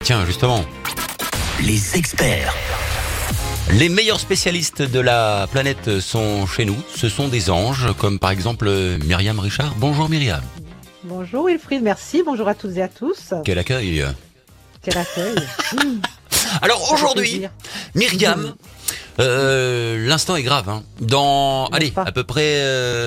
tiens, justement. Les experts. Les meilleurs spécialistes de la planète sont chez nous. Ce sont des anges, comme par exemple Myriam Richard. Bonjour Myriam. Bonjour Wilfried, merci. Bonjour à toutes et à tous. Quel accueil. Quel accueil. Alors aujourd'hui, Myriam, l'instant est grave. Hein. Dans, à peu près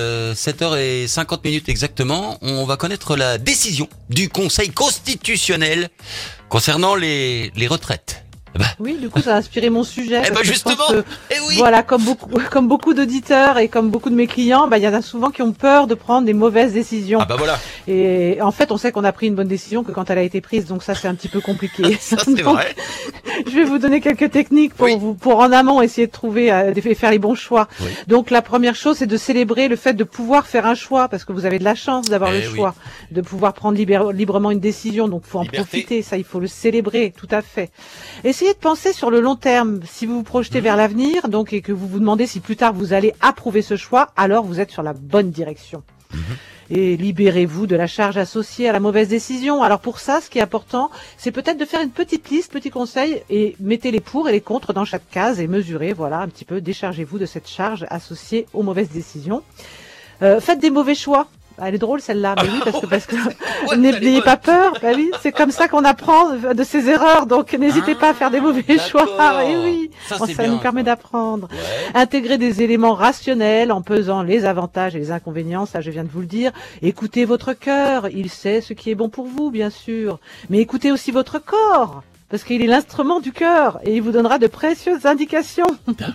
7h50 exactement, on va connaître la décision du Conseil constitutionnel concernant les retraites. Oui, du coup, ça a inspiré mon sujet. Justement. Oui. Voilà, comme beaucoup d'auditeurs et comme beaucoup de mes clients, il y en a souvent qui ont peur de prendre des mauvaises décisions. Voilà. Et en fait, on sait qu'on a pris une bonne décision que quand elle a été prise, donc ça, c'est un petit peu compliqué. Ça, c'est vrai. Je vais vous donner quelques techniques pour en amont essayer de trouver, de faire les bons choix. Oui. Donc, la première chose, c'est de célébrer le fait de pouvoir faire un choix, parce que vous avez de la chance d'avoir le choix, de pouvoir prendre librement une décision. Donc, faut en profiter. Ça, il faut le célébrer, tout à fait. Essayez de penser sur le long terme. Si vous vous projetez vers l'avenir, donc, et que vous vous demandez si plus tard vous allez approuver ce choix, alors vous êtes sur la bonne direction. Et libérez-vous de la charge associée à la mauvaise décision. Alors pour ça, ce qui est important, c'est peut-être de faire une petite liste, petit conseil, et mettez les pour et les contre dans chaque case et mesurez, voilà, un petit peu, déchargez-vous de cette charge associée aux mauvaises décisions. Faites des mauvais choix. Elle est drôle celle-là, mais oui, parce que n'ayez pas peur. Oui, c'est comme ça qu'on apprend de ses erreurs. Donc n'hésitez pas à faire des mauvais choix. Et oui, ça nous permet d'apprendre. Ouais. Intégrer des éléments rationnels en pesant les avantages et les inconvénients. Ça, je viens de vous le dire. Écoutez votre cœur. Il sait ce qui est bon pour vous, bien sûr. Mais écoutez aussi votre corps. Parce qu'il est l'instrument du cœur et il vous donnera de précieuses indications.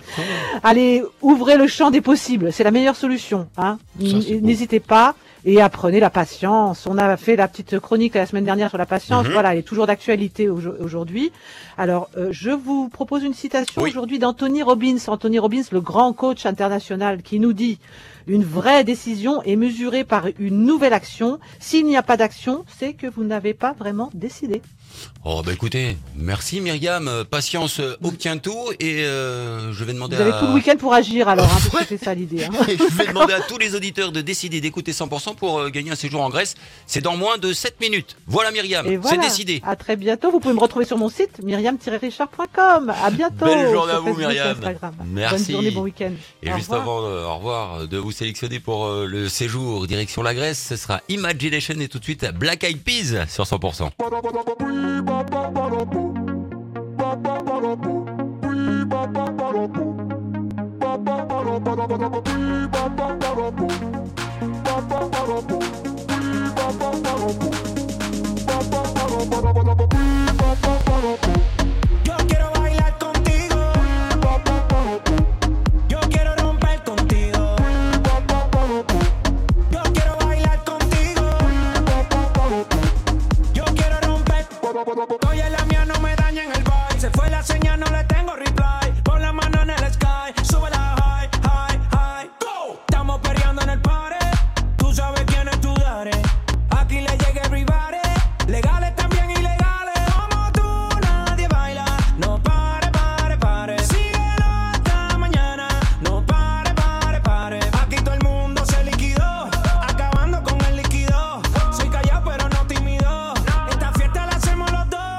Allez, ouvrez le champ des possibles. C'est la meilleure solution. N'hésitez pas. Et apprenez la patience. On a fait la petite chronique la semaine dernière sur la patience. Voilà, elle est toujours d'actualité aujourd'hui. Alors, je vous propose une citation aujourd'hui d'Anthony Robbins. Anthony Robbins, le grand coach international, qui nous dit « Une vraie décision est mesurée par une nouvelle action. S'il n'y a pas d'action, c'est que vous n'avez pas vraiment décidé. » Écoutez, merci Myriam. Patience obtient tout et je vais demander Vous avez tout le week-end pour agir alors, parce que c'est ça l'idée. Je vais demander à tous les auditeurs de décider d'écouter 100% pour gagner un séjour en Grèce. C'est dans moins de 7 minutes. Voilà Myriam, c'est décidé. À très bientôt. Vous pouvez me retrouver sur mon site myriam-richard.com. À bientôt. Belle journée à vous Myriam. Merci. Bonne journée, bon week-end. Et juste avant au revoir, de vous sélectionner pour le séjour direction la Grèce, ce sera Imagination et tout de suite Black Eyed Peas sur 100%. Yo quiero bailar contigo. Yo quiero romper contigo. Yo quiero bailar contigo. Yo quiero romper. Oye, la mía no me daña en el vibe. Se fue la señal, no le tengo reply. Pon la mano en el sky. Sube la high, high, high. Go. Estamos peleando en el party. Tú sabes quién es tu daddy. Aquí le llega everybody. Legales también ilegales. Como tú nadie baila. No pare, pare, pare. Síguelo hasta mañana. No pare, pare, pare. Aquí todo el mundo se liquidó. Acabando con el líquido. Soy callado pero no tímido. Esta fiesta la hacemos los dos.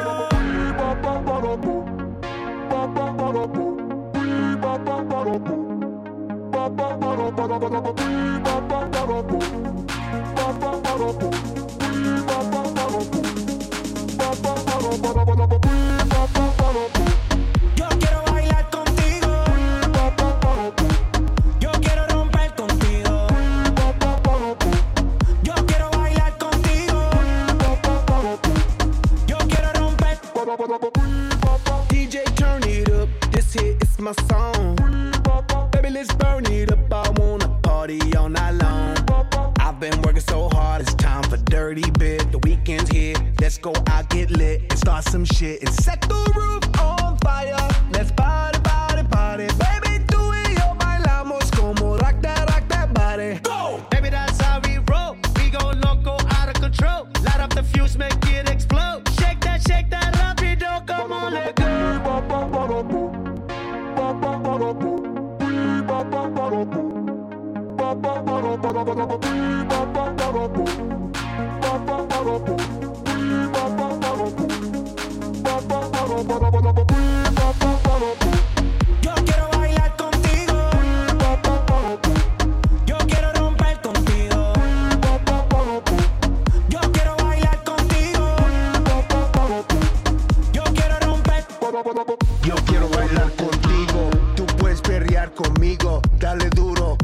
Yo quiero bailar contigo. Yo quiero romper contigo. Yo quiero bailar contigo. Yo quiero romper. DJ, turn it up. This hit is my song. Baby, let's burn it up. I wanna party all night long. I've been working so hard, it's time for dirty bit. The weekend's here, let's go out, get lit, and start some shit and set the roof on fire. Let's party, party, party. Baby, tú y yo bailamos como rock that body. Go. Baby, that's how we roll. We go loco, out of control. Light up the fuse, make it explode. Shake that rapido, come on, let go.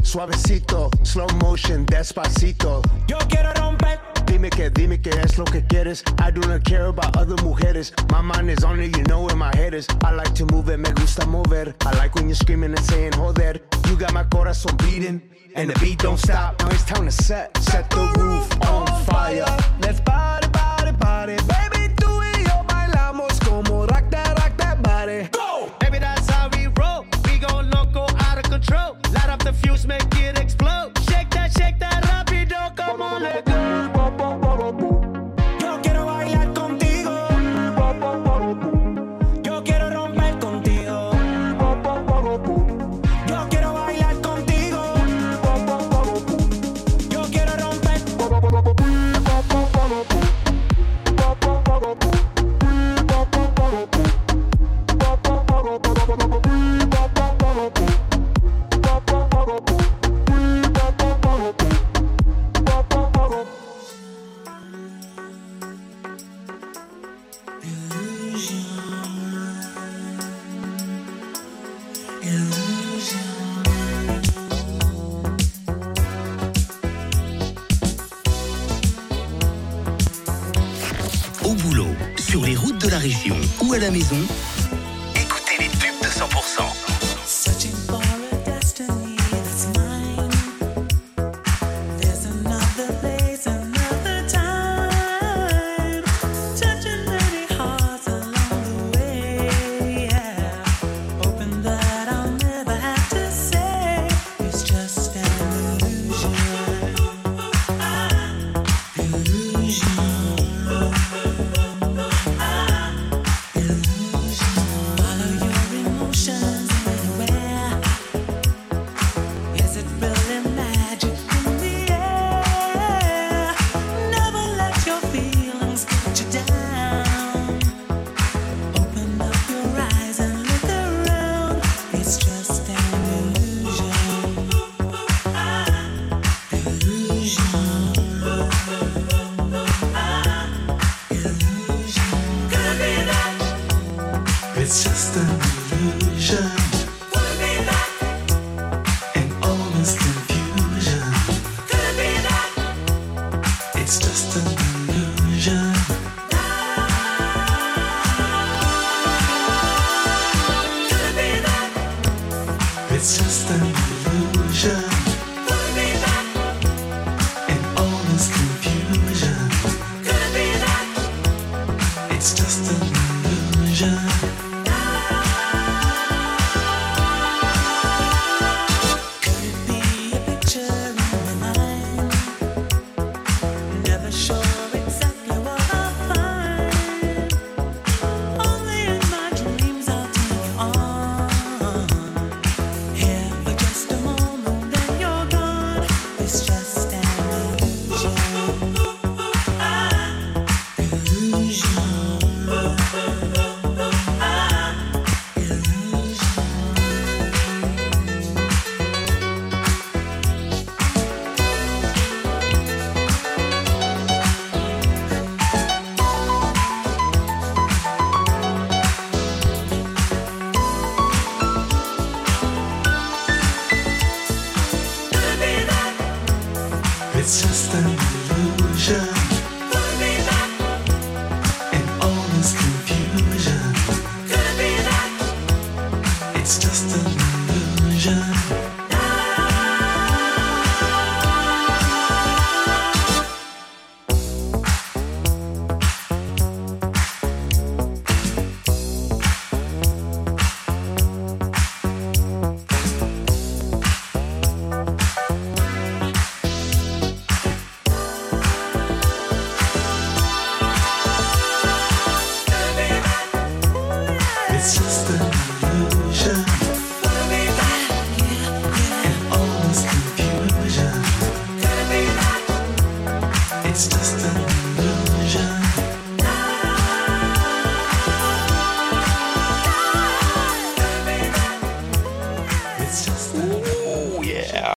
suavecito, slow motion, despacito. Yo quiero romper. Dime que es lo que quieres. I do not care about other mujeres. My mind is on it, you know where my head is. I like to move it, me gusta mover. I like when you're screaming and saying, joder. You got my corazón beating, and the beat don't stop. Now it's time to set the roof on fire. Let's party, party, party. Baby, tú y yo bailamos como rock that body. Go! Baby, that's how we roll. We go loco, out of control. Light up the fuse, make it explode. Shake that rapido, come on, let go. Yo quiero bailar contigo. Yo quiero romper contigo. Yo quiero bailar contigo. Yo quiero romper. Au boulot, sur les routes de la région ou à la maison, écoutez les tubes de 100%. Searching for a destiny that's mine. There's another place, another time. Touching many hearts along the way. Yeah. Hoping that I'll never have to say it's just an illusion. Follow your emotions anywhere. Is it really magic in the air? Never let your feelings get you down. Open up your eyes and look around. It's just an illusion. Could be that. It's just an illusion Could be that. in all this confusion. Could be that. It's just an illusion. Could be that. It's just an illusion Could be that. in all this confusion. Could be that. It's just an illusion. Could it be a picture in my mind? Never sure exactly what I'll find. Only in my dreams I'll take you on. Here for just a moment, then you're gone. It's just an illusion. Could be that. It's just an illusion Could be that. in all this confusion. Could be that. It's just an illusion. It's just an illusion in all this confusion. It's just an illusion. It's just an Oh yeah.